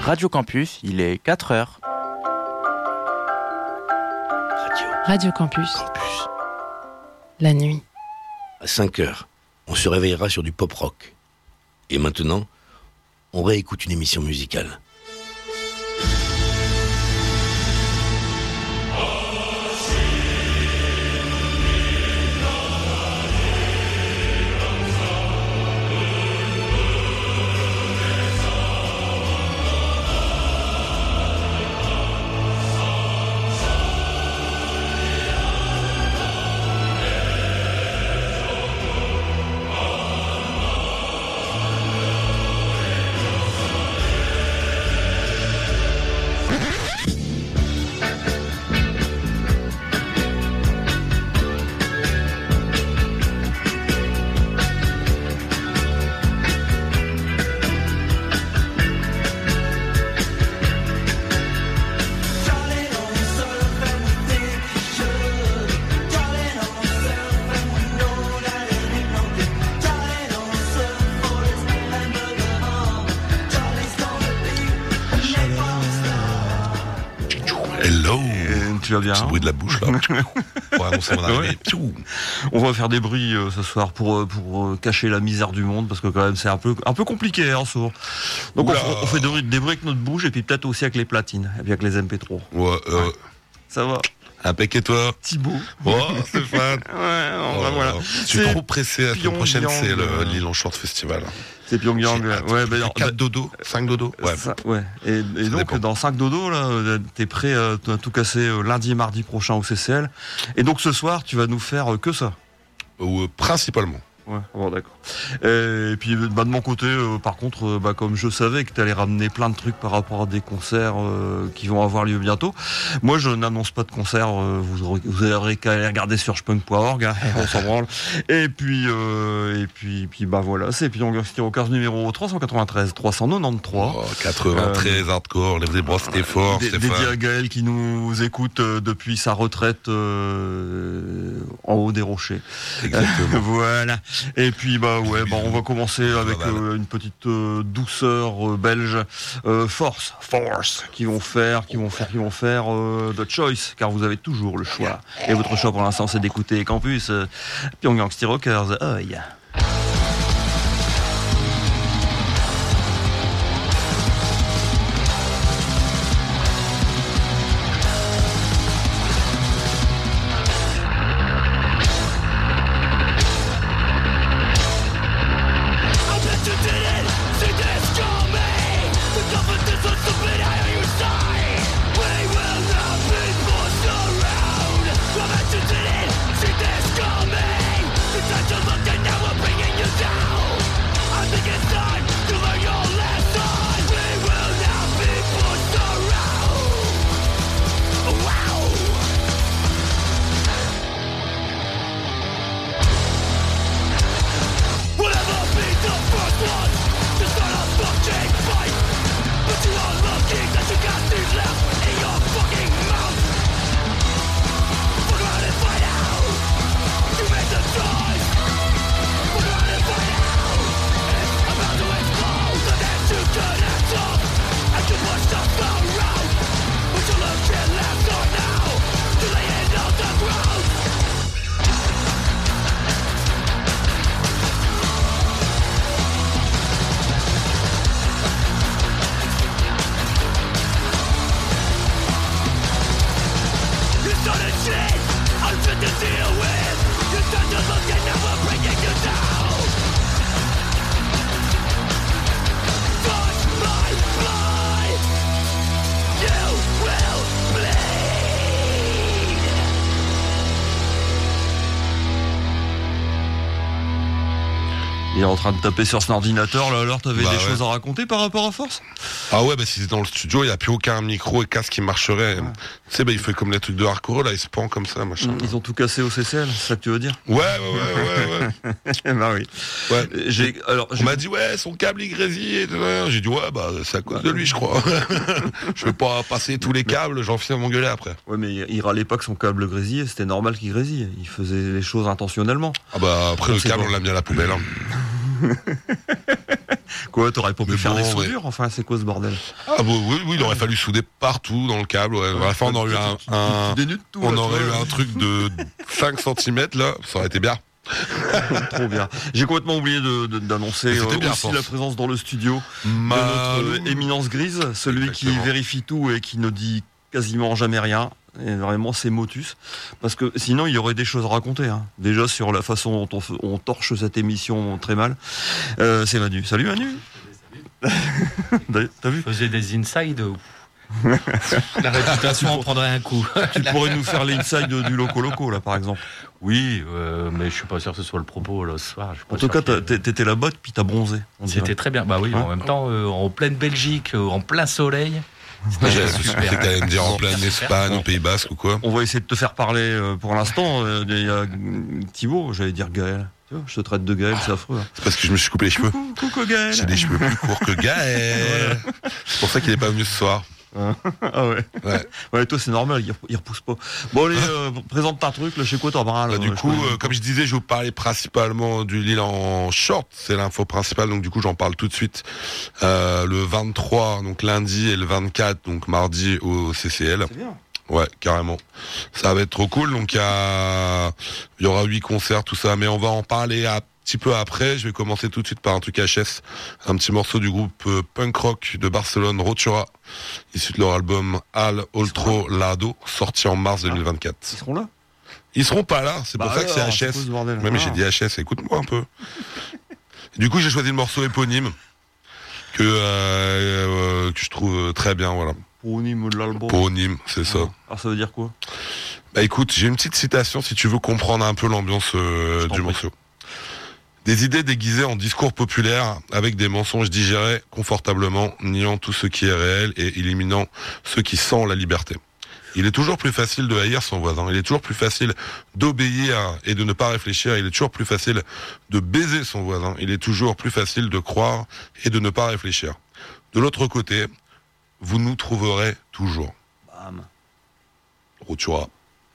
Radio Campus, il est 4h. Radio Campus. La nuit. À 5h, on se réveillera sur du pop-rock. Et maintenant, on réécoute une émission musicale. Tu vas bien, petit bruit de la bouche là pour annoncer mon arrivée. On va faire des bruits ce soir pour cacher la misère du monde, parce que quand même c'est un peu compliqué en sourd. Donc on fait des bruits avec notre bouche, et puis peut-être aussi avec les platines et puis avec les MP3. Ouais. Ça va. Impec, et toi Thibaut. Oh Stéphane. Voilà. Je suis trop pressé. La semaine prochaine c'est le Lille Short Festival. C'est Pyongyang. 4 dodos, 5 dodos. Ouais. Et donc dépend. Dans 5 dodos là, t'es prêt à tout casser lundi et mardi prochain au CCL. Et donc ce soir tu vas nous faire que ça. Principalement. Ouais, bon, d'accord. Et puis de mon côté, par contre, comme je savais que tu allais ramener plein de trucs par rapport à des concerts qui vont avoir lieu bientôt, moi je n'annonce pas de concert, vous aurez qu'à aller regarder sur spunk.org, hein, on s'en branle. Et puis voilà, c'est Pyongyang Stereocast numéro 393, 393. 93 hardcore, les bras c'était fort. Dédié à Gaël qui nous écoute depuis sa retraite en haut des rochers. Exactement. Voilà. Et puis on va commencer avec une petite douceur belge, Force qui vont faire The Choice, car vous avez toujours le choix. Et votre choix pour l'instant c'est d'écouter Campus Pyongyang Stereockers. Oh yeah. Il est en train de taper sur son ordinateur, là, alors t'avais des choses à raconter par rapport à Force ? Ah ouais, si c'est dans le studio, il n'y a plus aucun micro et casque qui marcherait. Tu sais, il fait comme les trucs de hardcore, là, il se pend comme ça, machin. Ils ont tout cassé au CCL, c'est ça que tu veux dire ? Ouais. Bah oui. Ouais. On m'a dit, son câble il grésille. J'ai dit, c'est à cause de lui, je crois. Je veux pas passer tous les câbles, j'en finis à m'engueuler après. Ouais, mais il râlait pas que son câble grésillait, c'était normal qu'il grésille. Il faisait les choses intentionnellement. Ah après, le câble, on l'a mis à la poubelle. Quoi, t'aurais pas pu Mais faire bon, des soudures? Enfin, c'est quoi ce bordel? Ah bon, oui, il aurait fallu souder partout dans le câble. Ouais. À la fin, on aurait eu un truc de 5 cm là, ça aurait été bien. Trop bien. J'ai complètement oublié d'annoncer aussi la présence dans le studio de notre éminence grise, celui qui vérifie tout et qui ne dit quasiment jamais rien. Et vraiment, c'est Motus. Parce que sinon, il y aurait des choses à raconter. Hein. Déjà, sur la façon dont on torche cette émission très mal. C'est Manu. Salut Manu. Salut. T'as vu? Je faisais des inside. La réputation en prendrait un coup. Tu pourrais nous faire l'inside du Loco là, par exemple. Oui, mais je suis pas sûr que ce soit le propos là, ce soir. En tout cas, t'étais là-bas puis t'as bronzé. C'était très bien. Bah oui, en même temps, en pleine Belgique, en plein soleil. J'ai suspecté que t'allais me dire en pleine Espagne, au Pays Basque ou quoi. On va essayer de te faire parler pour l'instant. Il y a Thibaut, j'allais dire Gaël. Tu vois, je te traite de Gaël, c'est affreux. C'est parce que je me suis coupé les cheveux. Coucou Gaël. J'ai des cheveux plus courts que Gaël. C'est pour ça qu'il est pas venu ce soir. Ah ouais, toi c'est normal, il repousse pas. Bon allez, présente ta truc, là, chez quoi t'en parles. Du coup, comme je disais, je vais vous parler principalement du Lille en short, c'est l'info principale, donc du coup j'en parle tout de suite. Le 23, donc lundi, et le 24, donc mardi au CCL. C'est bien. Ouais, carrément. Ça va être trop cool, donc il y aura 8 concerts, tout ça, mais on va en parler un petit peu après. Je vais commencer tout de suite par un truc HS, un petit morceau du groupe punk rock de Barcelone, Rotura, issu de leur album Al Oltro Lado, sorti en mars 2024. Ils seront là? Ils seront pas là, c'est pour ça que c'est HS. Mais j'ai dit HS, écoute-moi un peu. Du coup, j'ai choisi le morceau éponyme que je trouve très bien, voilà. Éponyme de l'album. Éponyme, c'est ça. Alors ça veut dire quoi? Bah écoute, j'ai une petite citation si tu veux comprendre un peu l'ambiance du morceau. Des idées déguisées en discours populaire avec des mensonges digérés confortablement, niant tout ce qui est réel et éliminant ce qui sent la liberté. Il est toujours plus facile de haïr son voisin, il est toujours plus facile d'obéir et de ne pas réfléchir, il est toujours plus facile de baiser son voisin, il est toujours plus facile de croire et de ne pas réfléchir. De l'autre côté, vous nous trouverez toujours. Bam. Rotura.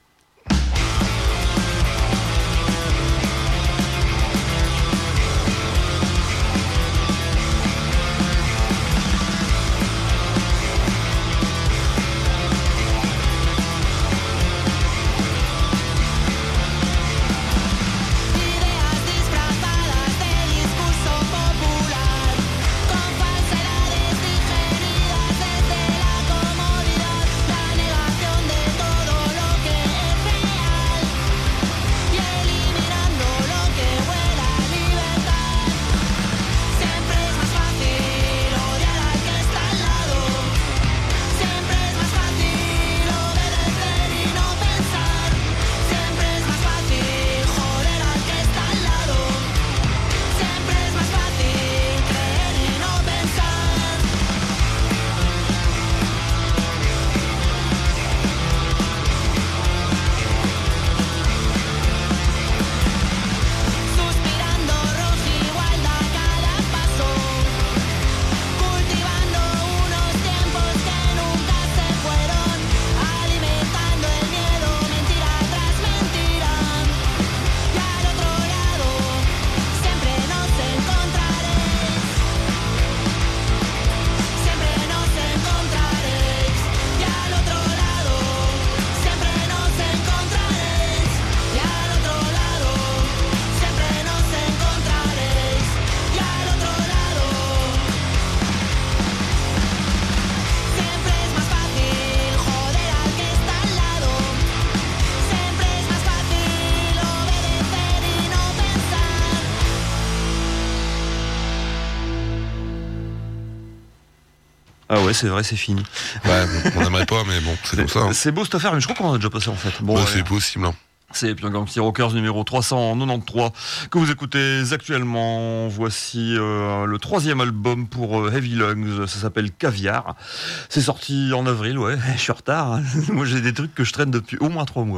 Ah ouais, c'est vrai, c'est fini. Ouais, on n'aimerait pas, mais bon, c'est comme ça. Hein. C'est beau cette affaire, mais je crois qu'on en a déjà passé en fait. Bon, ouais, c'est possible. Hein. C'est Pyongyang City Rockers numéro 393 que vous écoutez actuellement. Voici le 3e album pour Heavy Lungs, ça s'appelle Caviar. C'est sorti en avril, ouais, je suis en retard. Moi j'ai des trucs que je traîne depuis au moins 3 mois.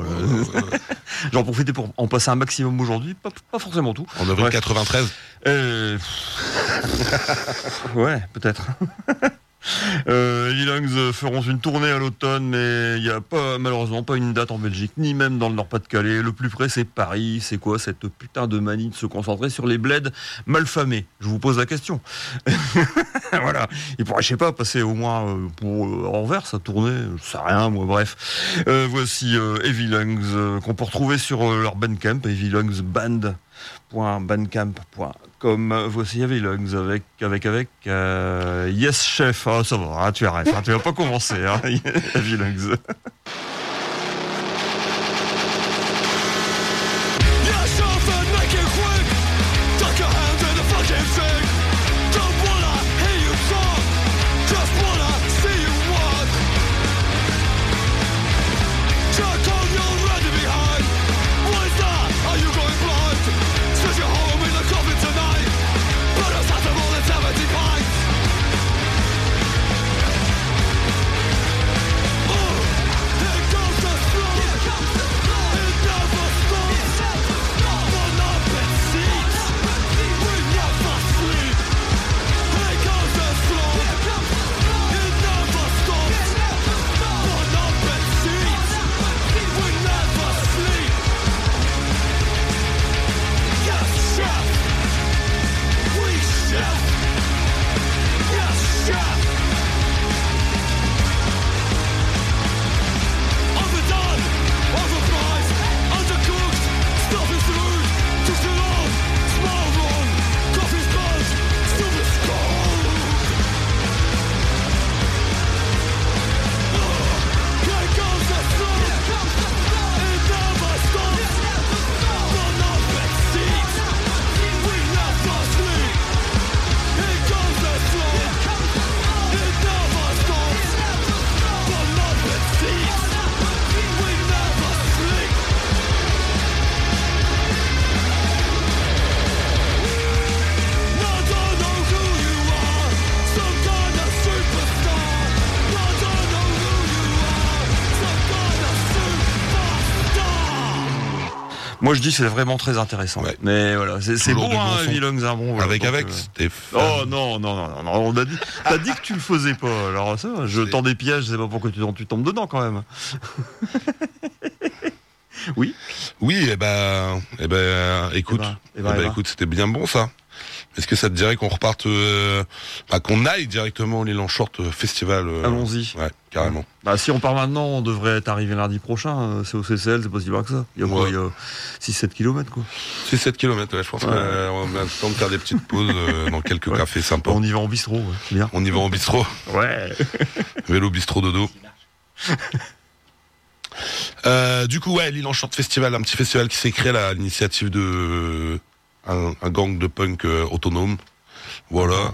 J'en profitais pour en passer un maximum aujourd'hui, pas forcément tout. En avril 93 ouais, peut-être. Heavy Lungs feront une tournée à l'automne, mais il n'y a pas, malheureusement pas une date en Belgique, ni même dans le Nord-Pas-de-Calais. Le plus près, c'est Paris. C'est quoi cette putain de manie de se concentrer sur les bleds malfamés? Je vous pose la question. Voilà. Il pourrait, je sais pas, passer au moins pour Anvers à tourner. Je sais rien, moi, bref. Voici Heavy Lungs, qu'on peut retrouver sur leur Bandcamp, heavylungsband.bandcamp.com. Voici Heavy Lungs avec Yes Chef. Ah, ça va, hein, tu arrêtes, hein, tu vas pas commencer, hein, Heavy Lungs. Moi je dis c'est vraiment très intéressant. Ouais. Mais voilà, c'est beau hein, Heavy Lungs, hein, bon, voilà, c'était Oh non, on a dit, t'as dit que tu le faisais pas. Alors ça, je tends des pièges, je sais pas pourquoi tu tombes dedans quand même. Oui. Oui, écoute, écoute, c'était bien bon ça. Est-ce que ça te dirait qu'on reparte, qu'on aille directement au Lille Short Festival Allons-y. Ouais, carrément. Bah, si on part maintenant, on devrait être arrivé lundi prochain. C'est au CCL, c'est pas si loin que ça. Il y a quoi, il y a 6-7 km, quoi. 6-7 km, ouais, je pense qu'on a le temps de faire des petites pauses dans quelques cafés sympas. On y va en bistrot, ouais. Bien. On y va en bistrot. Ouais. Vélo bistrot dodo. Du coup, ouais, Lille Short Festival, un petit festival qui s'est créé à l'initiative de un gang de punk autonome, voilà,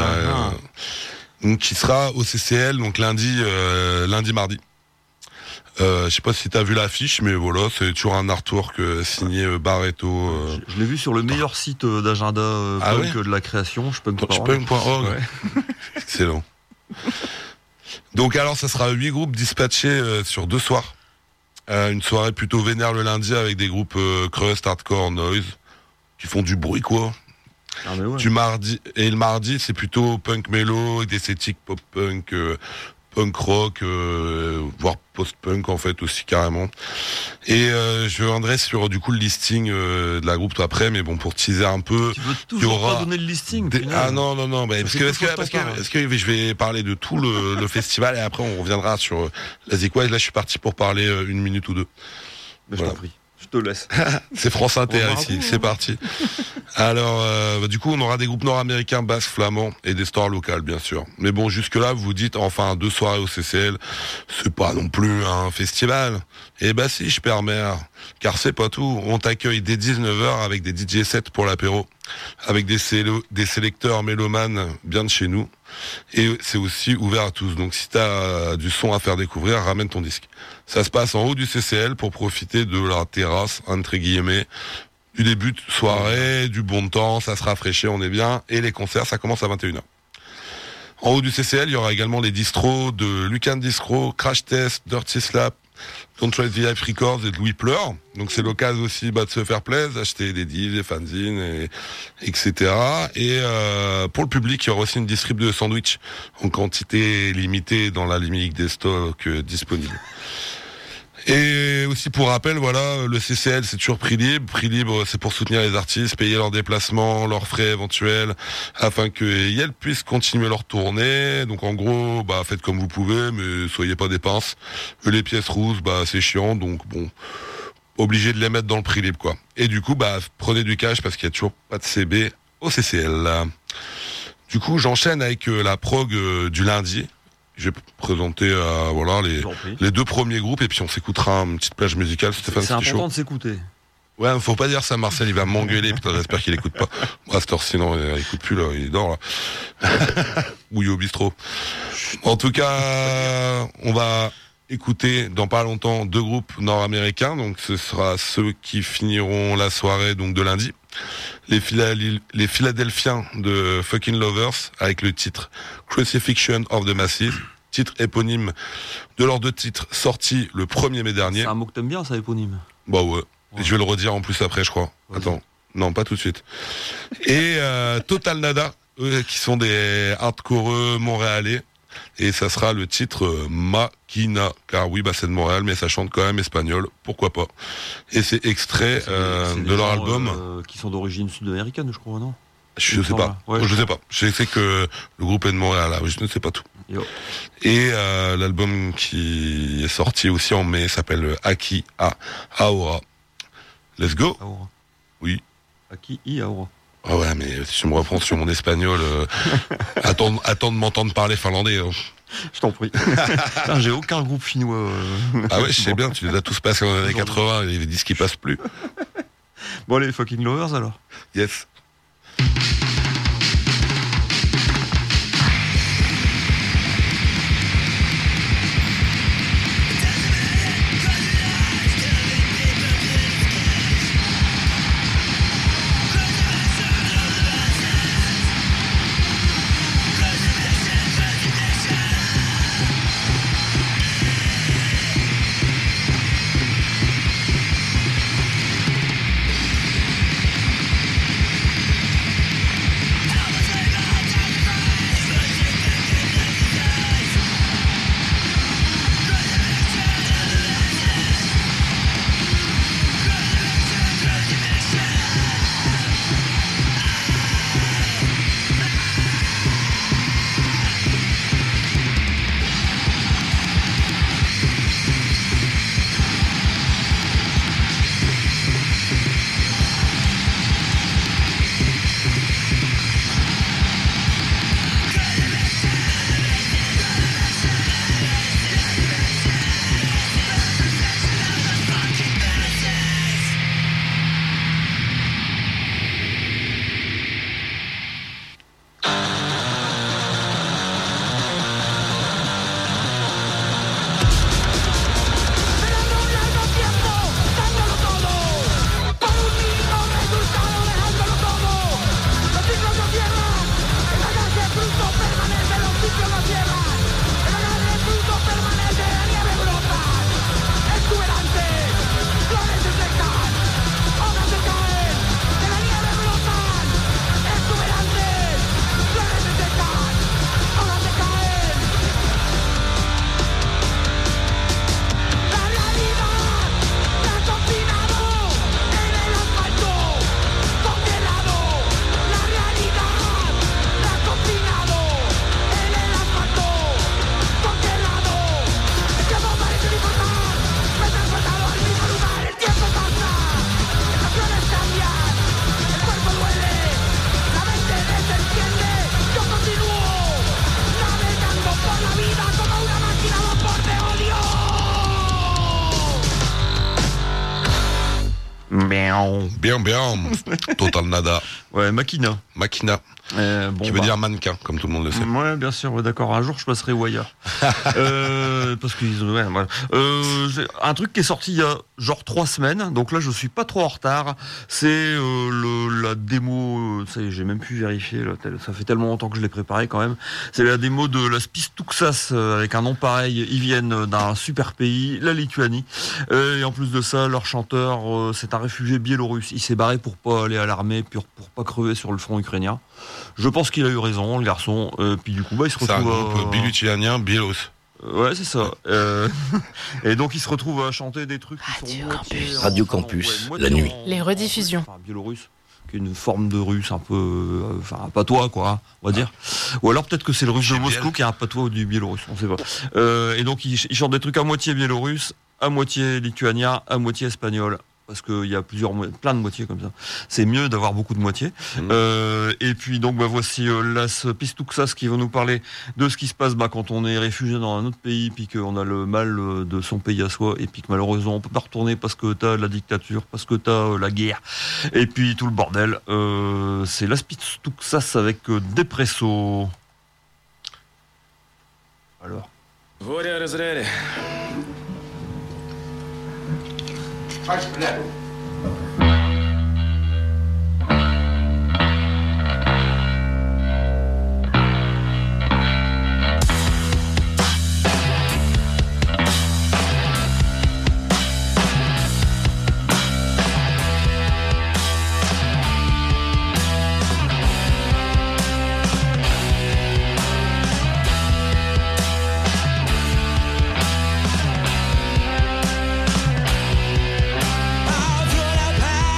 qui sera au CCL donc lundi, mardi. Je sais pas si t'as vu l'affiche, mais voilà, c'est toujours un artwork signé Barreto. Je l'ai vu sur le meilleur site d'agenda punk de la création, punk.org. Ouais. Excellent. Donc alors, ça sera 8 groupes dispatchés sur 2 soirs. Une soirée plutôt vénère le lundi avec des groupes crust, hardcore, noise, qui font du bruit, quoi. Ah mais ouais. Du mardi, et le mardi, c'est plutôt punk mélo, d'esthétique pop-punk, punk rock, voire post-punk en fait aussi carrément. Et je reviendrai sur du coup le listing de la groupe après, mais bon, pour teaser un peu, tu veux toujours pas donner le listing Ah non, parce que je vais parler de tout le festival et après on reviendra sur la Zikwise. Là je suis parti pour parler 1 minute ou 2. Mais voilà. Je t'en prie. Je te laisse. C'est France Inter ici, c'est parti. Alors, du coup, on aura des groupes nord-américains, basques, flamands et des stars locales, bien sûr. Mais bon, jusque-là, vous vous dites, enfin, 2 soirées au CCL, c'est pas non plus un festival. Eh ben si, je permets, car c'est pas tout. On t'accueille dès 19h avec des DJ sets pour l'apéro, avec des sélecteurs mélomanes bien de chez nous. Et c'est aussi ouvert à tous. Donc si t'as du son à faire découvrir, ramène ton disque. Ça se passe en haut du CCL pour profiter de la terrasse, entre guillemets, du début de soirée, du bon temps, ça se rafraîchit, on est bien. Et les concerts, ça commence à 21h. En haut du CCL, il y aura également les distros de Lucan Distro, Crash Test, Dirty Slap, Control VIP Records et de Louis Pleur. Donc c'est l'occasion aussi de se faire plaisir, d'acheter des deals, des fanzines, etc. Et pour le public, il y aura aussi une distrib de sandwich en quantité limitée dans la limite des stocks disponibles. Et aussi pour rappel, voilà, le CCL c'est toujours prix libre. Prix libre, c'est pour soutenir les artistes, payer leurs déplacements, leurs frais éventuels, afin que Yel puisse continuer leur tournée. Donc en gros, faites comme vous pouvez, mais soyez pas des pinces. Les pièces rousses, c'est chiant, donc bon, obligé de les mettre dans le prix libre, quoi. Et du coup, prenez du cash parce qu'il y a toujours pas de CB au CCL. Du coup, j'enchaîne avec la prog du lundi. Je vais présenter les 2 premiers groupes et puis on s'écoutera une petite plage musicale. Stéphane, c'est important de s'écouter. Ouais, faut pas dire ça, Marcel, il va m'engueuler, putain, j'espère qu'il écoute pas. Astor, sinon, il écoute plus, là, il dort, là. Ou il est au bistrot. En tout cas, on va écouter dans pas longtemps 2 groupes nord-américains, donc ce sera ceux qui finiront la soirée, donc de lundi. Les Philadelphiens de Fucking Lovers, avec le titre Crucifixion of the Masses, titre éponyme de leurs 2 titres sortis le 1er mai dernier. C'est un mot que t'aimes bien, ça, éponyme. Bah ouais. Et je vais le redire en plus après, je crois. Vas-y. Attends. Non, pas tout de suite. Et Total Nada, eux, qui sont des hardcoreux montréalais. Et ça sera le titre Maquina. Car oui, c'est de Montréal, mais ça chante quand même espagnol. Pourquoi pas. Et c'est extrait de leur album. Qui sont d'origine sud-américaine, je crois, non? Je sais pas. Ouais, je sais pas. Je sais que le groupe est de Montréal, là. Je ne sais pas tout. Yo. Et l'album qui est sorti aussi en mai s'appelle Aki Aora. Let's go. Aora. Oui. Aki Aora. Ah ouais, mais si tu me reprends sur mon espagnol, attends de m'entendre parler finlandais. Hein. Je t'en prie. Putain, j'ai aucun groupe finnois. Ah ouais, je sais bien, tu les as tous passés dans les années 80, les disques qui passent plus. Bon, les Fucking Lovers alors. Yes. Bien. Total Nada. Ouais, Makina. Makina. Bon, Qui veut dire mannequin, comme tout le monde le sait. Ouais, bien sûr, ouais, d'accord. Un jour, je passerai Wire. Parce qu'ils ouais, voilà. Un truc qui est sorti il y a genre 3 semaines, donc là, je suis pas trop en retard. C'est la démo, ça y est, j'ai même pu vérifier, là, ça fait tellement longtemps que je l'ai préparé quand même. C'est la démo de la Spistuksas, avec un nom pareil. Ils viennent d'un super pays, la Lituanie. Et en plus de ça, leur chanteur, c'est un réfugié biélorusse. Il s'est barré pour pas aller à l'armée, pour pas crever sur le front ukrainien. Je pense qu'il a eu raison, le garçon. Puis du coup, il se retrouve. C'est un groupe bilutinien, biélorusse. Ouais, c'est ça. Et donc, il se retrouve à chanter des trucs qui sont Radio Campus, la nuit. Les rediffusions. Enfin, biélorusse, qui est une forme de russe un peu, un patois, quoi, on va dire. Ou alors peut-être que c'est le russe de Moscou qui est un patois du biélorusse, on sait pas. Et donc, il chante des trucs à moitié biélorusse, à moitié lituanien, à moitié espagnol. Parce qu'il y a plein de moitiés comme ça. C'est mieux d'avoir beaucoup de moitiés. Et puis donc voici Las Spistuksas qui vont nous parler de ce qui se passe quand on est réfugié dans un autre pays, puis qu'on a le mal de son pays à soi, et puis que malheureusement on peut pas retourner parce que t'as la dictature, parce que t'as la guerre, et puis tout le bordel. C'est Las Spistuksas avec Depresso. Alors. I'll throw that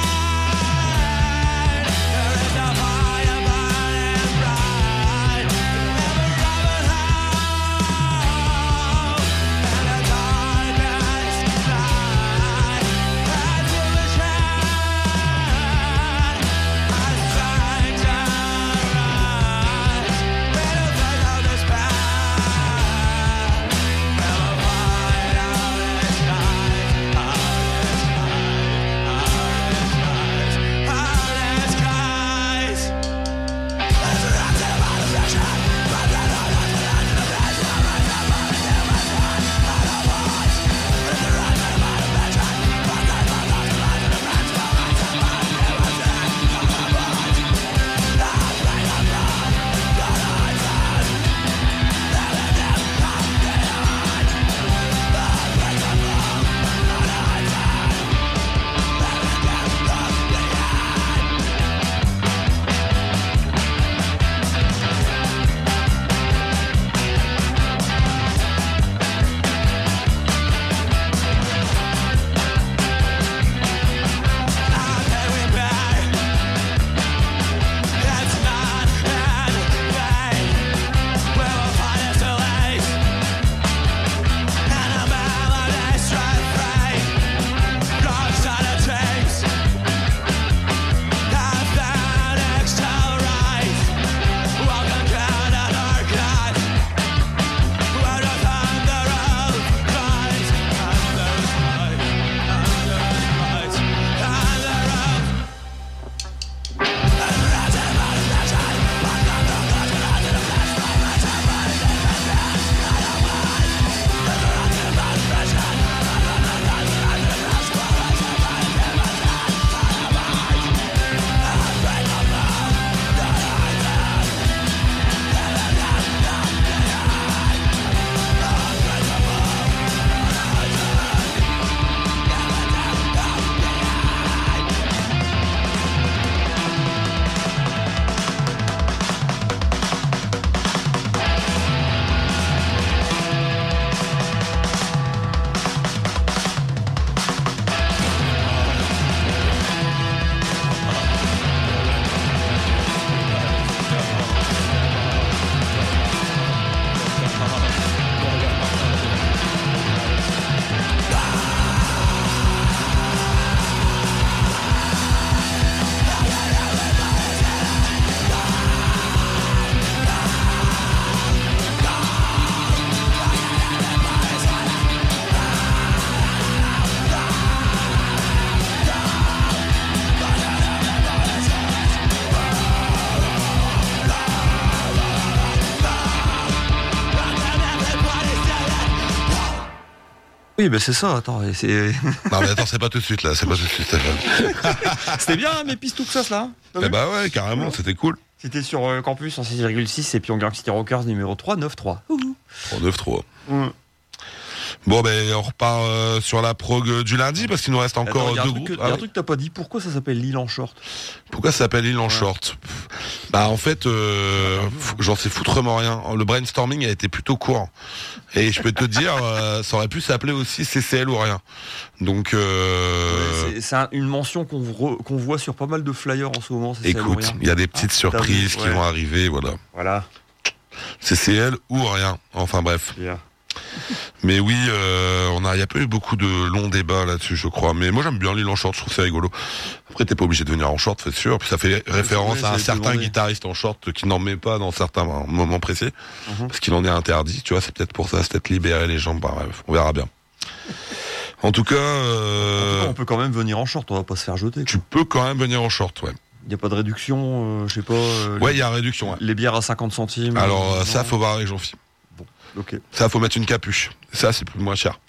Oui, ben c'est ça, attends. C'est... Non, mais attends, c'est pas tout de suite, là. C'est pas tout de suite, C'était bien, hein, mes pistes tout ça, là. Eh bah ouais, carrément, c'était cool. C'était sur Campus en 6,6 et puis en Galaxy Rockers numéro 3, 9-3. 9-3. Bon, ben, on repart sur la prog du lundi parce qu'il nous reste encore deux groupes. Il y a un truc que t'as pas dit. Pourquoi ça s'appelle L'île en short? Pourquoi ça s'appelle L'île en short? Bah, en fait, j'en sais foutrement rien. Le brainstorming a été plutôt court. Et je peux te dire, ça aurait pu s'appeler aussi CCL ou rien. Donc, c'est une mention qu'on voit sur pas mal de flyers en ce moment. CCL écoute, il y a des petites surprises qui vont arriver, voilà. CCL ou rien. Enfin, bref. Yeah. Mais oui, il y a pas eu beaucoup de longs débats là-dessus, je crois. Mais moi, j'aime bien L'île en short, je trouve ça rigolo. Après, t'es pas obligé de venir en short, c'est sûr. Puis ça fait référence à un certain guitariste en short qui n'en met pas dans certains moments précis. Parce qu'il en est interdit, tu vois, c'est peut-être pour ça, c'est peut-être libérer les gens, bref, on verra bien. En tout cas, on peut quand même venir en short, on va pas se faire jeter. Tu peux quand même venir en short, ouais. Il n'y a pas de réduction, je sais pas. Ouais, il y a réduction, ouais. Les bières à 50 centimes. Alors, ça, faut voir avec Jean-Philippe. Okay. Ça, faut mettre une capuche. Ça, c'est plus moins cher.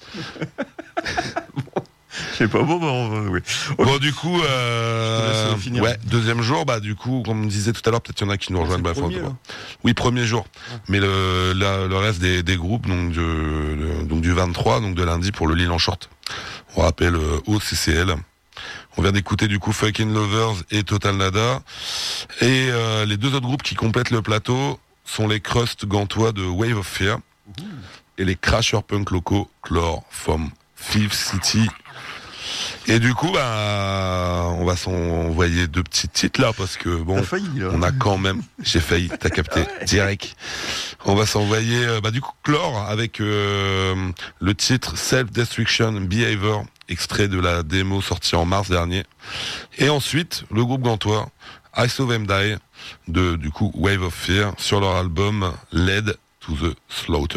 Je sais pas, oui. Okay. Bon, du coup, deuxième jour, bah, du coup, comme on disait tout à l'heure, peut-être il y en a qui nous rejoignent. Oui, premier jour. Ouais. Mais le reste des groupes, donc du 23, donc de lundi pour le L'île en short. On rappelle OCCL. On vient d'écouter du coup Fucking Lovers et Total Nada. Et les deux autres groupes qui complètent le plateau sont les Crust gantois de Wave of Fear et les Crasher punk locaux Chlore from Fifth City. Et du coup, on va s'envoyer deux petits titres là parce que bon, t'as failli, là. On a quand même, j'ai failli, t'as capté, direct. On va s'envoyer du coup Chlore avec le titre Self Destruction Behavior, extrait de la démo sortie en mars dernier. Et ensuite, le groupe gantois I Saw Them Die de du coup Wave of Fear sur leur album Led to the Slaughter.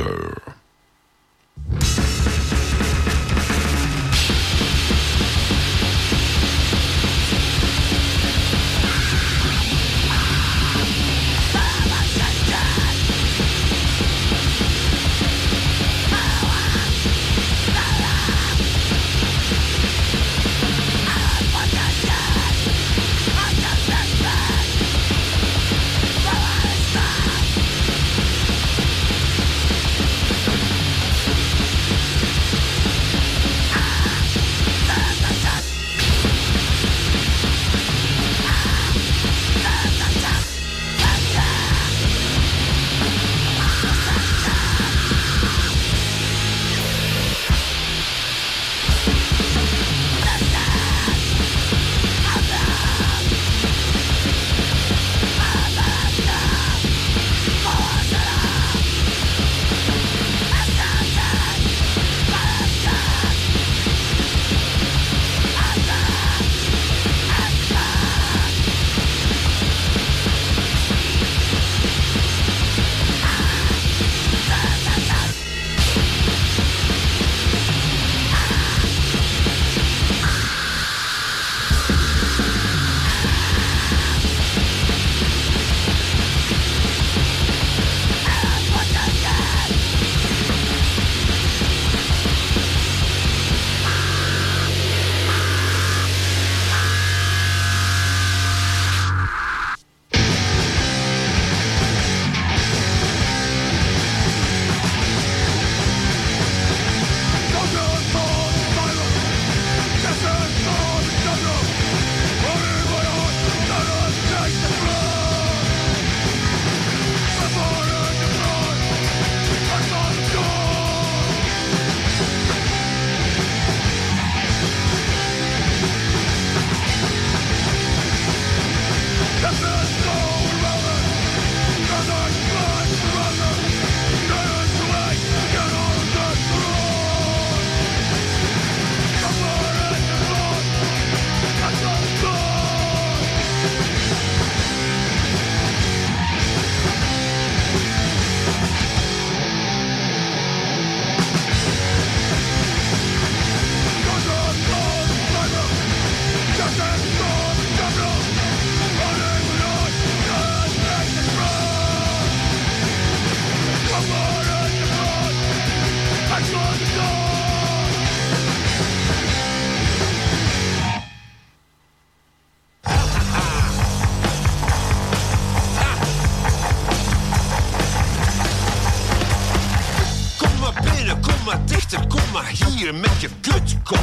maar dichter, kom maar hier met je kutkop.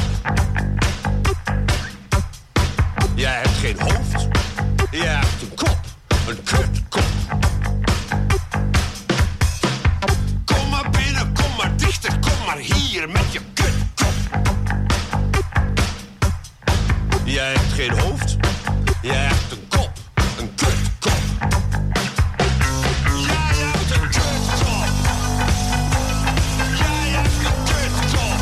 Jij hebt geen hoofd, jij hebt een kop, een kutkop. Kom maar binnen, kom maar dichter, kom maar hier met je kutkop. Jij hebt geen hoofd, jij hebt een kop, een kutkop. Jij hebt een kutkop. Jij hebt een kutkop.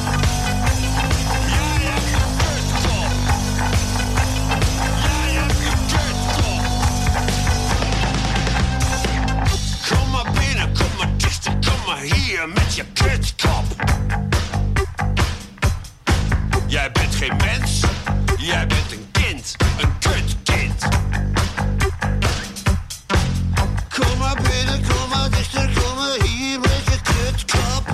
Jij hebt een kutkop. Jij hebt een kutkop. Kom maar binnen, kom maar dichter, kom maar hier met je kutkop. Jij bent geen mens, jij bent een kind, een kutkind. Kom maar binnen, kom maar dichter, kom maar hier met je kutkop.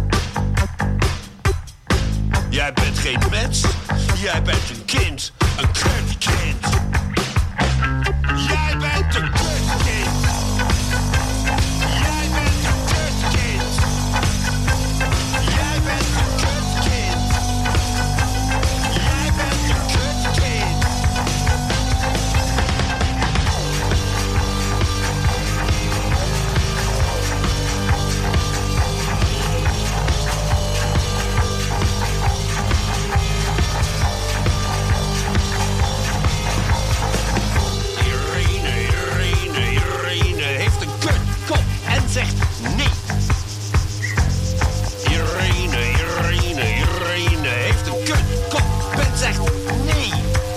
Jij bent geen mens, jij bent een kind, een kutkind. Jij bent een kutkind. Jij bent een kutkind. Jij bent een kutkind. Jij bent een kutkind. Irene heeft een kutkop en zegt nee. Irene heeft een kutkop en zegt nee.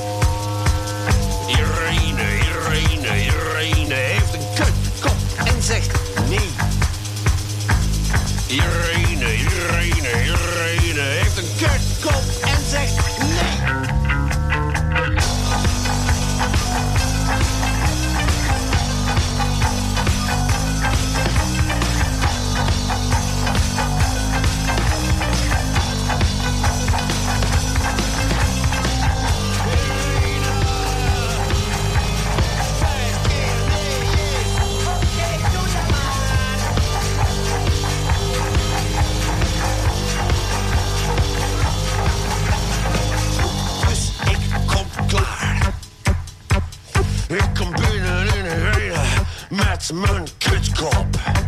Irene heeft een kutkop en zegt nee. Irene heeft een kutkop en zegt nee. Dus ik kom klaar. Ik kom binnen in Irene met mijn kutkop.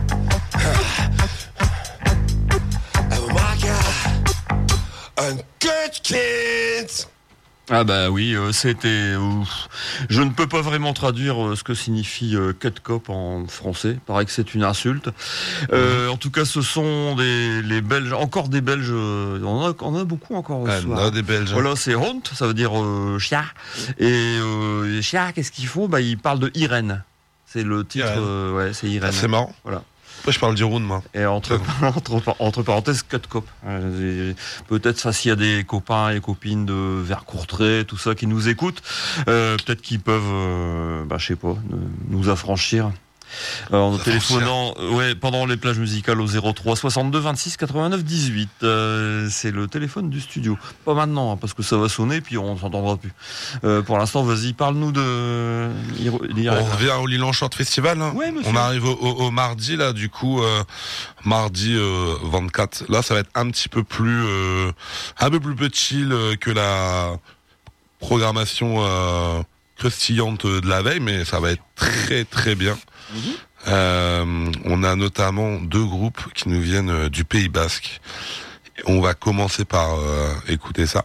En we maken een kutkind. Ah bah oui, c'était... je ne peux pas vraiment traduire ce que signifie kutkop en français. Paraît que c'est une insulte. En tout cas, ce sont les Belges, encore des Belges. On a beaucoup encore ce soir. On a des Belges. Voilà, c'est hond, ça veut dire chien. Et les chiens, qu'est-ce qu'ils font? Bah, ils parlent de Irène. C'est le titre. Ouais, c'est Irène. Ah, c'est marrant. Voilà. Après, je parle d'Iroun, moi. Et entre parenthèses, kutkop. Peut-être ça, s'il y a des copains et copines de Vercourtray, tout ça, qui nous écoutent, peut-être qu'ils peuvent, je sais pas, nous affranchir. En téléphonant pendant les plages musicales au 03 62 26 89 18. C'est le téléphone du studio. Pas maintenant, parce que ça va sonner puis on s'entendra plus. Pour l'instant, vas-y, parle-nous de... On revient au Lille Short Festival. Hein. Ouais, on arrive au mardi, là, du coup, mardi 24. Là, ça va être un peu plus chill que la programmation croustillante de la veille, mais ça va être très très bien. On a notamment 2 groupes qui nous viennent du Pays Basque. On va commencer par écouter ça.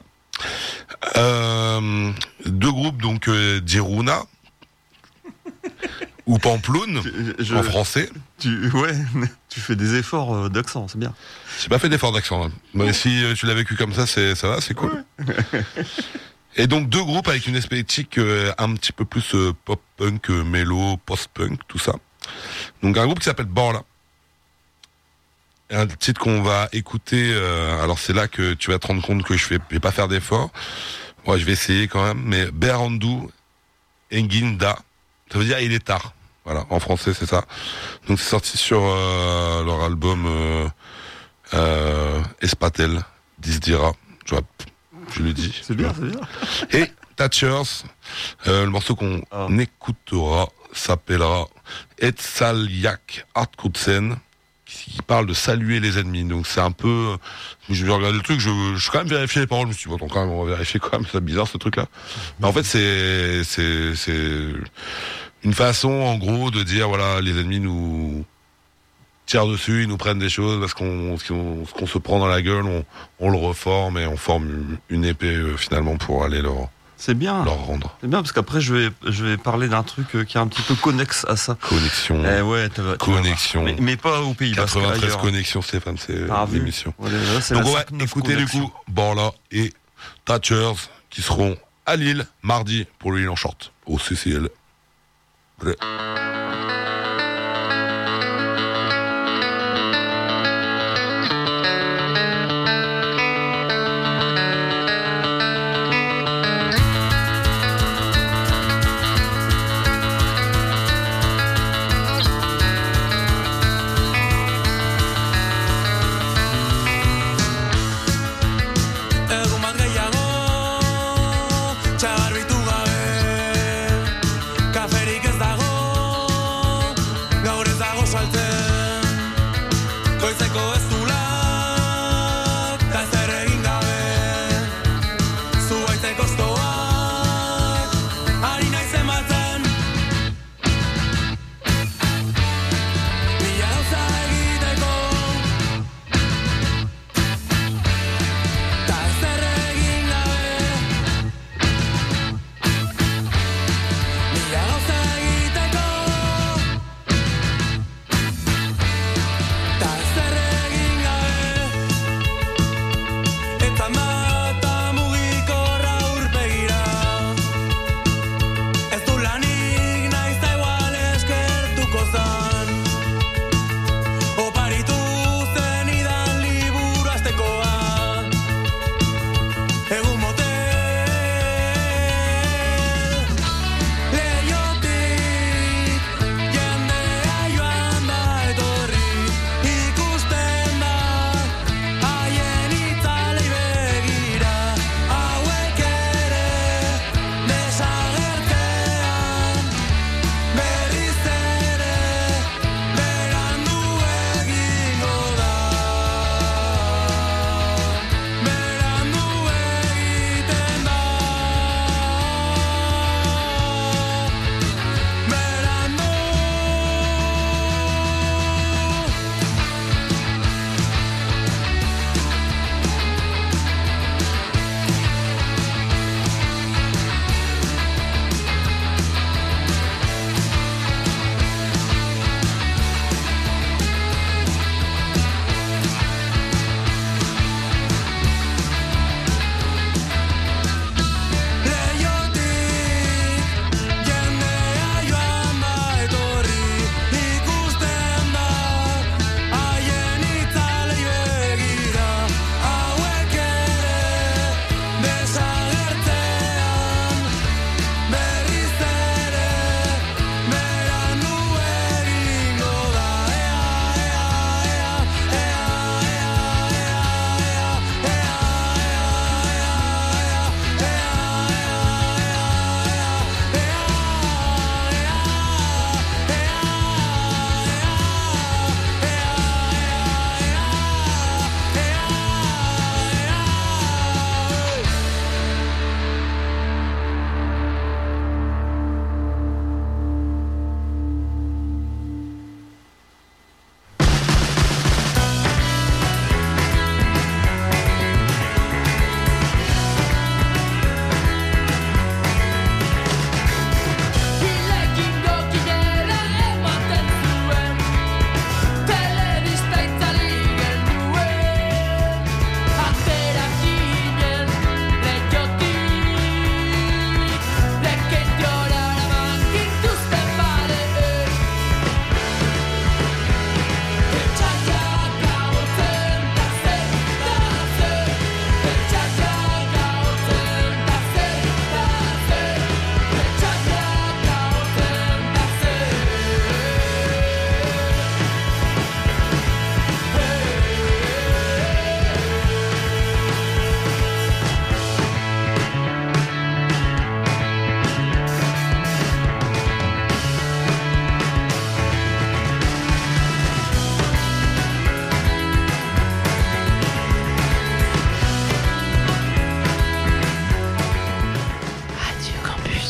2 groupes donc d'Iruna ou Pamploune en français. Tu fais des efforts d'accent, c'est bien. J'ai pas fait d'efforts d'accent. Hein. Mais si tu l'as vécu comme ça, ça va, c'est cool. Ouais. Et donc 2 groupes avec une esthétique un petit peu plus pop-punk, mélo, post-punk, tout ça. Donc un groupe qui s'appelle Borla. Un titre qu'on va écouter, alors c'est là que tu vas te rendre compte que je vais pas faire d'efforts. Ouais, je vais essayer quand même, mais Berandu Enginda, ça veut dire il est tard. Voilà, en français c'est ça. Donc c'est sorti sur leur album Espatel, Disdira. Je le dis. C'est bien, c'est bien. Et Thatchers, le morceau qu'on écoutera s'appellera Etsaliak Artkutsen. qui parle de saluer les ennemis. Donc c'est un peu, je vais regarder le truc, je suis quand même vérifié les paroles. Je me suis dit, bon, quand même, on va vérifier quand même, c'est bizarre ce truc-là. Mais en fait, c'est une façon, en gros, de dire, voilà, les ennemis nous tirent dessus, ils nous prennent des choses parce qu'on se prend dans la gueule, on le reforme et on forme une épée finalement pour aller leur rendre. C'est bien parce qu'après je vais parler d'un truc qui est un petit peu connexe à ça. Connexion. Connexion. Mais pas au Pays Basque. 93 connexions, Stéphane, c'est l'émission. Voilà, donc on va écouter du coup Borla et Thatchers qui seront à Lille mardi pour le Lille en short au CCL. Ouais. Txagarbitu gabe, kaferik ez dago.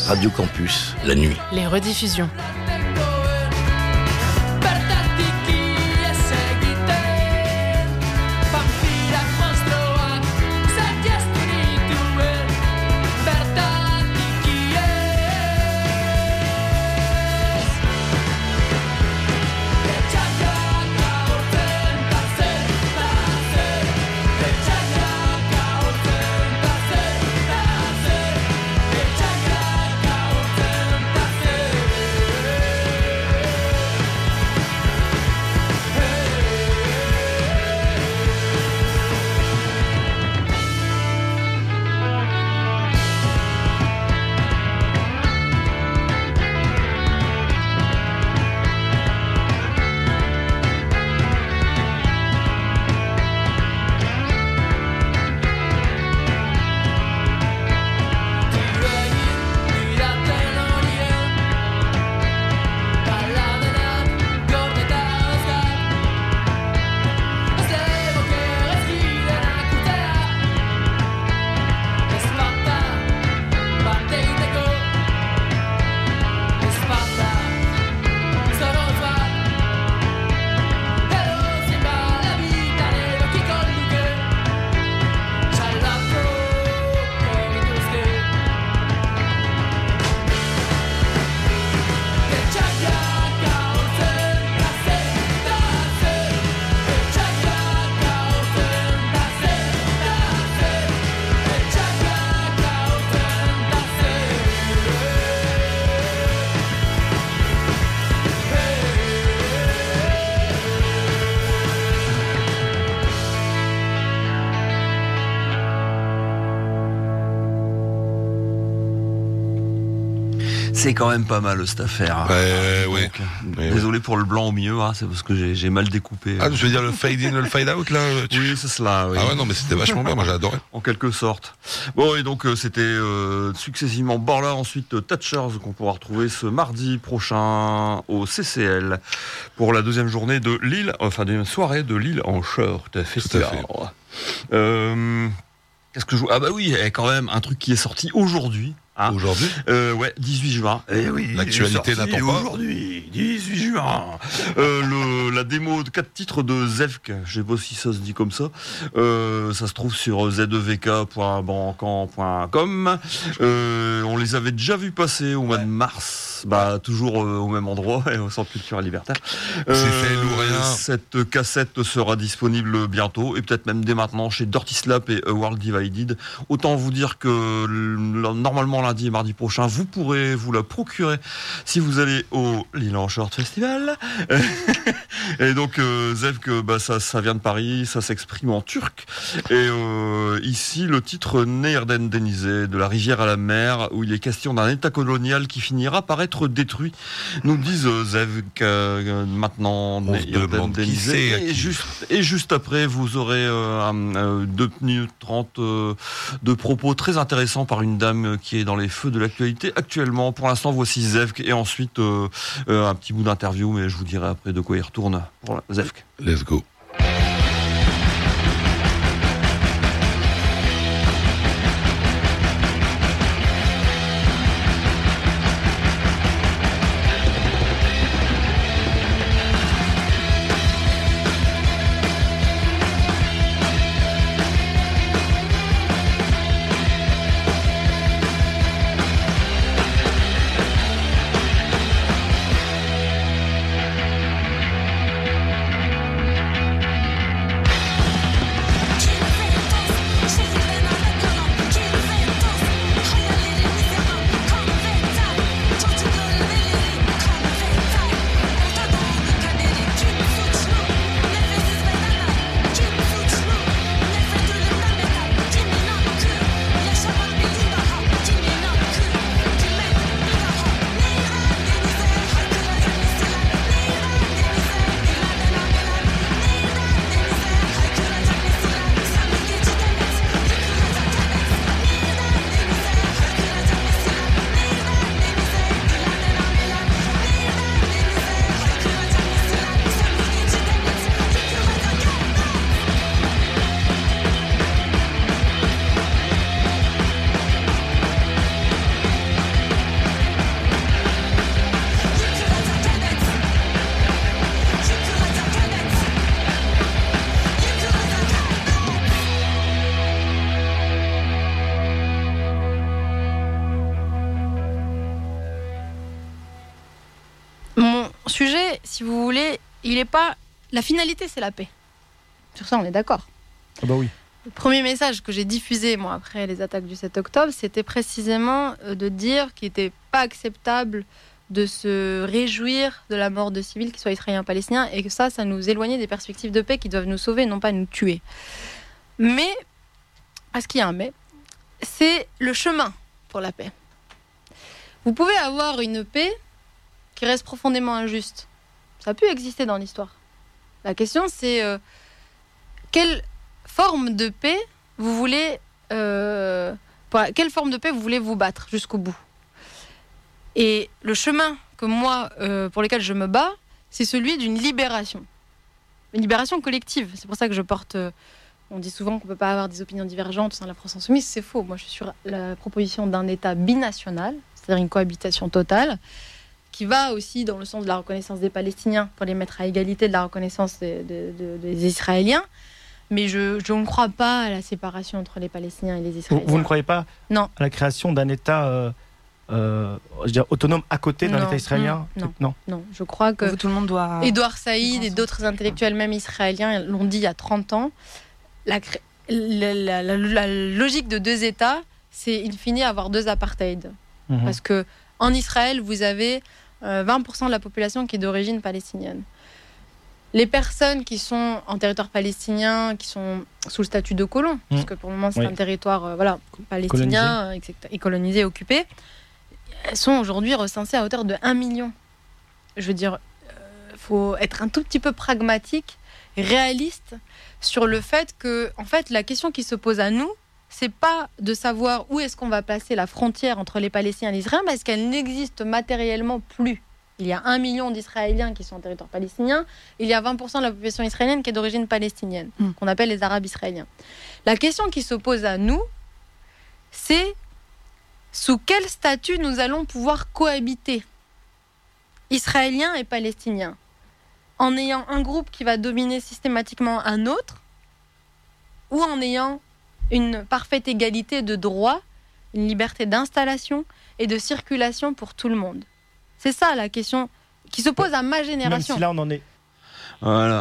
Radio Campus, la nuit. Les rediffusions. C'est quand même pas mal cette affaire. Oui. Désolé pour le blanc au milieu, hein, c'est parce que j'ai mal découpé. Ah, je veux dire le fade in, le fade out là. Oui, c'est cela. Oui. Ah ouais, non, mais c'était vachement bien, moi j'ai adoré. En quelque sorte. Bon, et donc c'était successivement Borla, ensuite Thatchers, qu'on pourra retrouver ce mardi prochain au CCL pour la deuxième journée de Lille, enfin deuxième soirée de Lille en short festival. Qu'est-ce que je vois ? Ah bah oui, quand même un truc qui est sorti aujourd'hui. Hein, aujourd'hui ouais, 18 juin. Eh oui, l'actualité n'attend pas. Aujourd'hui, 18 juin. La démo de 4 titres de Zevk, je sais pas si ça se dit comme ça. Ça se trouve sur zevk.bandcamp.com. On les avait déjà vus passer au mois de mars, toujours au même endroit, au Centre culturel libertaire. C'est lourd rien. Cette cassette sera disponible bientôt, et peut-être même dès maintenant chez Dirty Slap et A World Divided. Autant vous dire que normalement lundi et mardi prochain, vous pourrez vous la procurer si vous allez au Lille en Short Festival. Et donc Zevk, ça vient de Paris, ça s'exprime en turc. Et ici, le titre Neerden Denizé, de la rivière à la mer, où il est question d'un état colonial qui finira par être détruit. Nous disent Zevk maintenant Neerden Denizé. Et juste après, vous aurez 2 minutes 30 de propos très intéressants par une dame qui est dans les feux de l'actualité actuellement. Pour l'instant, voici Zevk et ensuite un petit bout d'interview, mais je vous dirai après de quoi il retourne pour Zevk. Let's go. il est pas. La finalité, c'est la paix. Sur ça, on est d'accord. Ah bah oui. Le premier message que j'ai diffusé, moi, après les attaques du 7 octobre, c'était précisément de dire qu'il n'était pas acceptable de se réjouir de la mort de civils, qu'ils soient israéliens ou palestiniens, et que ça nous éloignait des perspectives de paix qui doivent nous sauver, non pas nous tuer. Mais, parce qu'il y a un mais, c'est le chemin pour la paix. Vous pouvez avoir une paix qui reste profondément injuste. Ça a pu exister dans l'histoire. La question, c'est quelle forme de paix vous voulez, quelle forme de paix vous voulez vous battre jusqu'au bout. Et le chemin que moi, pour lequel je me bats, c'est celui d'une libération. Une libération collective. C'est pour ça que je porte... on dit souvent qu'on ne peut pas avoir des opinions divergentes au sein de la France insoumise. C'est faux. Moi, je suis sur la proposition d'un État binational, c'est-à-dire une cohabitation totale, qui va aussi dans le sens de la reconnaissance des Palestiniens, pour les mettre à égalité de la reconnaissance des Israéliens. Mais je ne crois pas à la séparation entre les Palestiniens et les Israéliens. Vous ne croyez pas à la création d'un État autonome à côté d'un État israélien? Non, je crois que tout le monde doit... Édouard Saïd et d'autres intellectuels, même israéliens, l'ont dit il y a 30 ans. La logique de deux États, c'est in fine avoir deux apartheids. Parce qu'en Israël, vous avez 20% de la population qui est d'origine palestinienne. Les personnes qui sont en territoire palestinien, qui sont sous le statut de colons, parce que pour le moment c'est un territoire palestinien et colonisé, occupé, elles sont aujourd'hui recensées à hauteur de 1 million. Je veux dire, faut être un tout petit peu pragmatique, réaliste sur le fait que, en fait, la question qui se pose à nous, c'est pas de savoir où est-ce qu'on va placer la frontière entre les Palestiniens et les Israéliens, parce qu'elle n'existe matériellement plus. Il y a 1 million d'Israéliens qui sont en territoire palestinien. Il y a 20% de la population israélienne qui est d'origine palestinienne, qu'on appelle les Arabes israéliens. La question qui se pose à nous, c'est sous quel statut nous allons pouvoir cohabiter, Israéliens et Palestiniens, en ayant un groupe qui va dominer systématiquement un autre, ou en ayant une parfaite égalité de droits, une liberté d'installation et de circulation pour tout le monde. C'est ça la question qui se pose à ma génération. Même si là on en est. Voilà,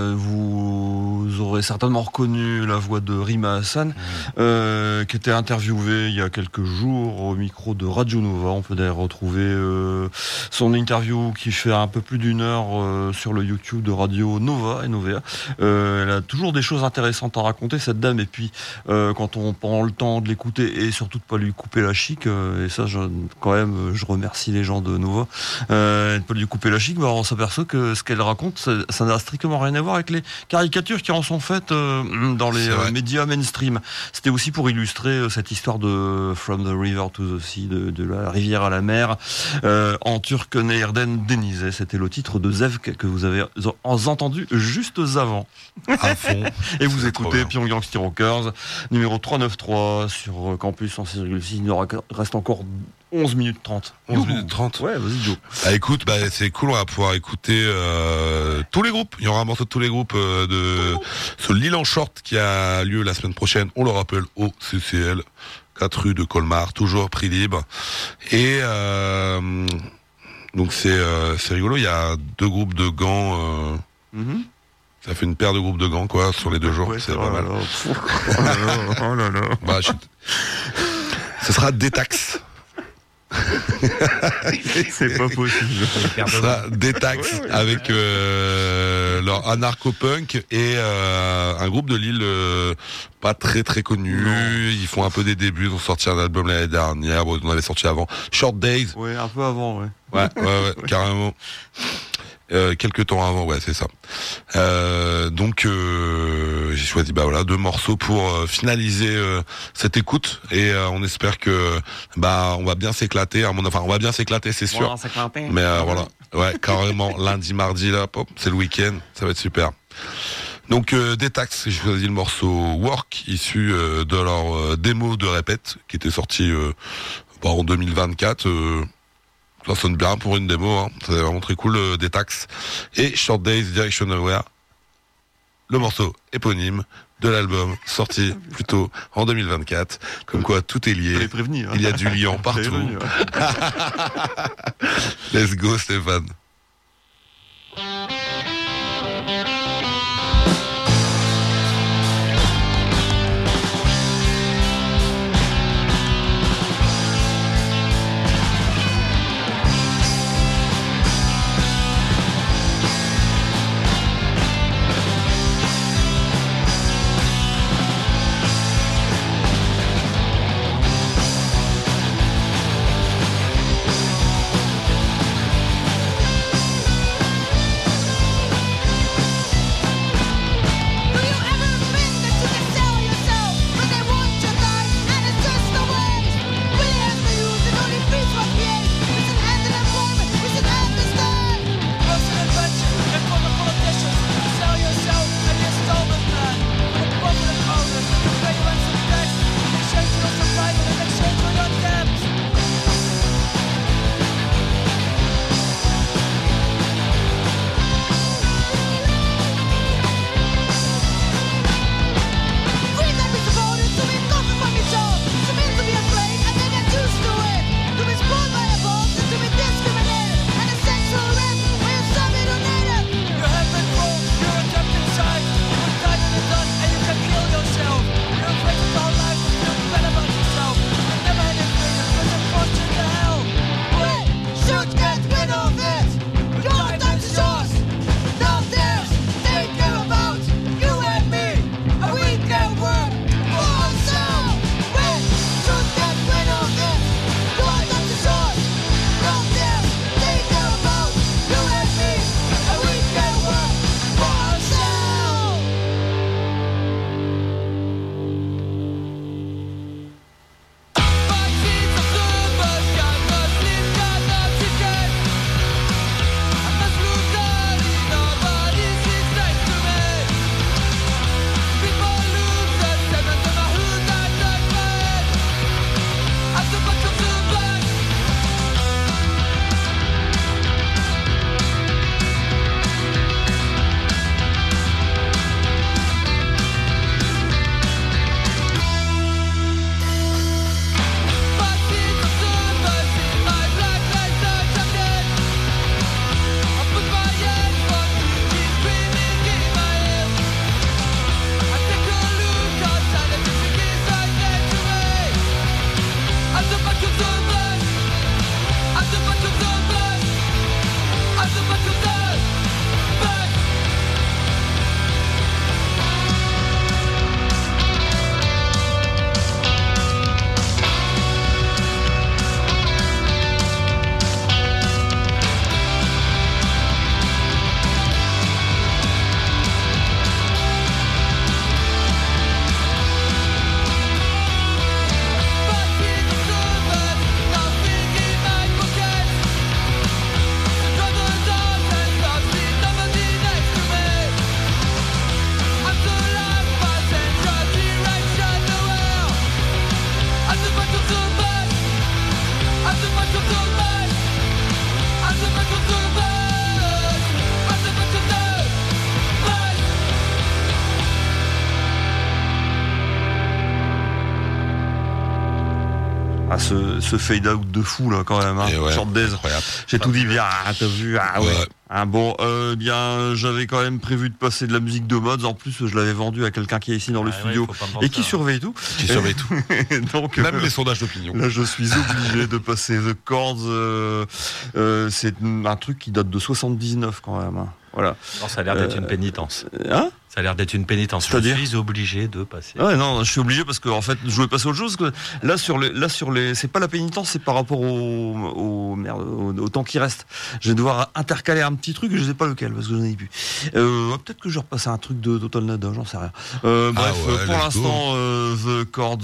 vous aurez certainement reconnu la voix de Rima Hassan, qui était interviewée il y a quelques jours au micro de Radio Nova. On peut d'ailleurs retrouver son interview qui fait un peu plus d'1 heure sur le YouTube de Radio Nova, NOVA. Elle a toujours des choses intéressantes à raconter, cette dame, et puis quand on prend le temps de l'écouter et surtout de pas lui couper la chic, et ça je remercie les gens de Nova, de pas lui couper la chic, on s'aperçoit que ce qu'elle raconte, ça n'a strictement rien à voir avec les caricatures qui en sont faites dans les médias mainstream. C'était aussi pour illustrer cette histoire de From the River to the Sea, de la rivière à la mer, en turc Nehirden Denize. C'était le titre de Zevk que vous avez entendu juste avant. À fond. Et vous écoutez Pyongyang City Rockers, numéro 393 sur Campus 106,6. Il nous reste encore 11 minutes 30. 11 minutes 30. Ouais, vas-y Joe. Écoute, c'est cool, on va pouvoir écouter tous les groupes. Il y aura un morceau de tous les groupes de ce Lille en short qui a lieu la semaine prochaine. On le rappelle au CCL, 4 rue de Colmar, toujours prix libre. Et donc c'est rigolo, il y a 2 groupes de gants. Ça fait une paire de groupes de gants quoi sur les 2 jours. C'est pas mal. Oh là là. Ce sera Détax. C'est pas possible. Ça sera Détax avec leur anarcho-punk et un groupe de Lille pas très très connu. Non. Ils font un peu des débuts. Ils ont sorti un album l'année dernière. Bon, ils en avaient sorti avant. Short Days. Ouais, un peu avant, ouais. Ouais, carrément. Quelques temps avant, ouais, c'est ça. Donc j'ai choisi 2 morceaux pour finaliser cette écoute et on espère que on va bien s'éclater. On va bien s'éclater, c'est sûr. Mais voilà, ouais, carrément lundi, mardi là, c'est le week-end, ça va être super. Donc Détax, j'ai choisi le morceau Work, issu de leur démo de Répète, qui était sorti en 2024. Ça sonne bien pour une démo, hein. C'est vraiment très cool, Détax. Et Short Days, Direction Nowhere, le morceau éponyme de l'album, sorti plutôt en 2024. Comme quoi, tout est lié. Prévenu, hein. Il y a du liant partout. Let's go, Stéphane. ce fade out de fou là quand même, hein. Short Days. J'ai tout dit bien, t'as vu, bon, bien, j'avais quand même prévu de passer de la musique de Mods. En plus, je l'avais vendu à quelqu'un qui est ici dans le studio et qui surveille tout. Qui surveille tout. Donc, même les sondages d'opinion. Là, je suis obligé de passer The Chords. C'est un truc qui date de 79 quand même. Hein. Voilà. Non, ça a l'air d'être une pénitence. Hein ? Ça a l'air d'être une pénitence. C'est-à-dire ? Je suis obligé de passer. Ouais, non, je suis obligé parce que en fait, je voulais passer autre chose. Que là sur les, c'est pas la pénitence, c'est par rapport au temps qui reste. Je vais devoir intercaler un petit truc, je sais pas lequel parce que je n'en ai plus. Peut-être que je repasse un truc de Total Nada, j'en sais rien. Bref, pour l'instant, The Chords,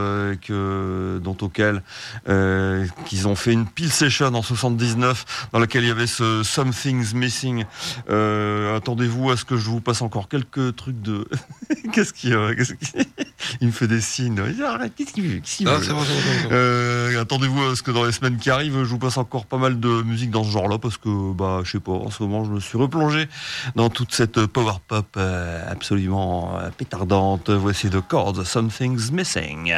qu'ils ont fait une pile session en 79 dans laquelle il y avait ce Something's Missing. Attendez-vous à ce que je vous passe encore quelques trucs de. Qu'est-ce qu'il il me fait des signes. Qu'est-ce qu'il veut attendez-vous à ce que dans les semaines qui arrivent, je vous passe encore pas mal de musique dans ce genre-là parce que je sais pas. En ce moment, je me suis replongé dans toute cette power pop absolument pétardante. Voici The Chords, Something's Missing.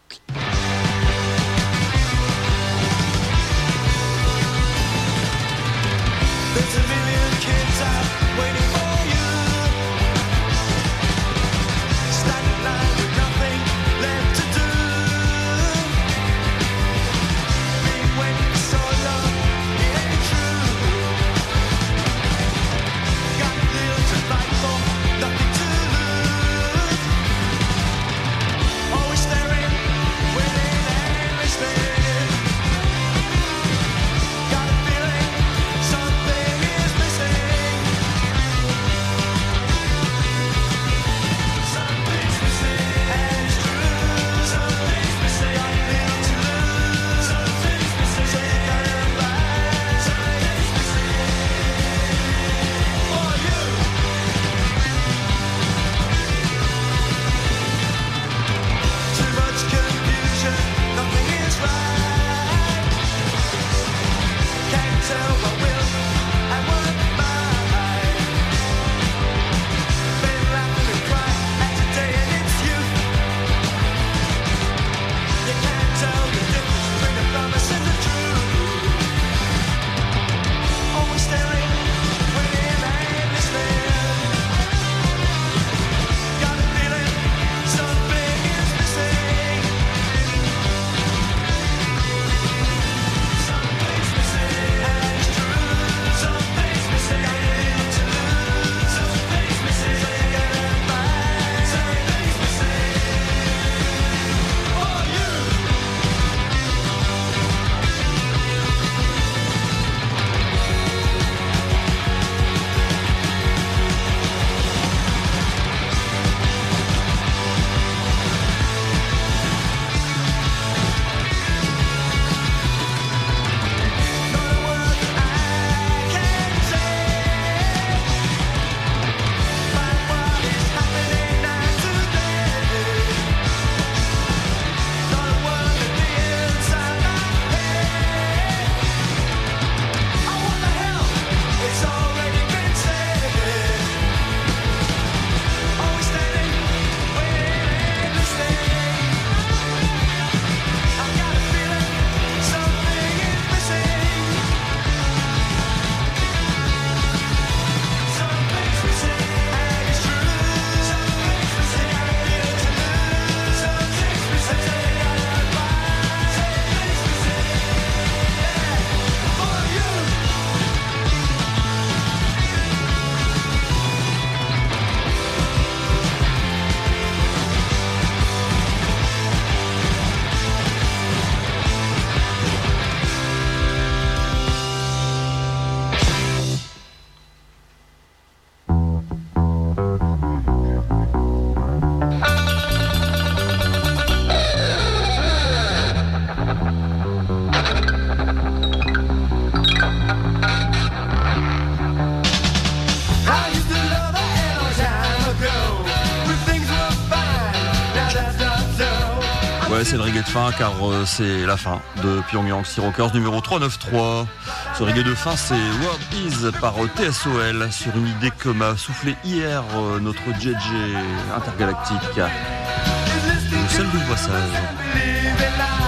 Ouais, c'est le reggae de fin car c'est la fin de Pyongyang City Rockers numéro 393. Ce reggae de fin, c'est World Is par TSOL sur une idée que m'a soufflé hier notre JJ intergalactique. Le seul de passage.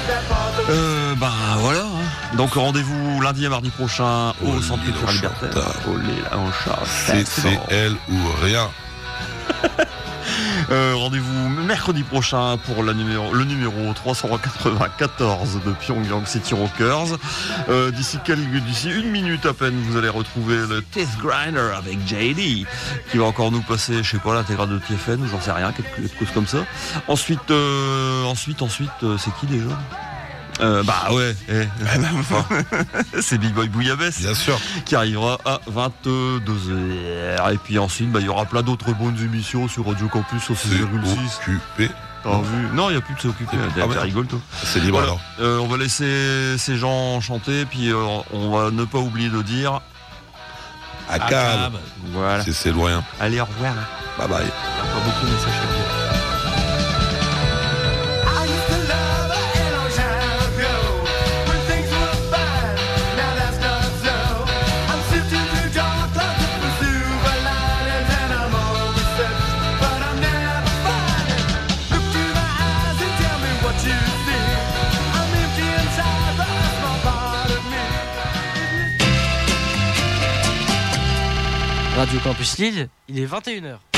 Voilà. Hein. Donc rendez-vous lundi et mardi prochain au Centre culturel libertaire. CCL ou rien. Rendez-vous mercredi prochain pour le numéro 394 de Pyongyang City Rockers. D'ici une minute à peine, vous allez retrouver le Teeth Grinder avec JD qui va encore nous passer, je sais pas, l'intégrale de TFN ou j'en sais rien, quelque chose comme ça. Ensuite, c'est qui déjà? C'est Big Boy Bouillabaisse, bien sûr, qui arrivera à 22h. Et puis ensuite, il y aura plein d'autres bonnes émissions sur Radio Campus au 6,6. Occupé. Non, il n'y a plus de c'est occupé. Tu rigoles, toi. C'est libre alors. On va laisser ces gens chanter, puis on va ne pas oublier de dire Akab. Voilà. C'est loin. Allez, au revoir. Bye bye. Pas beaucoup de messages à dire. Radio Campus Lille, il est 21h.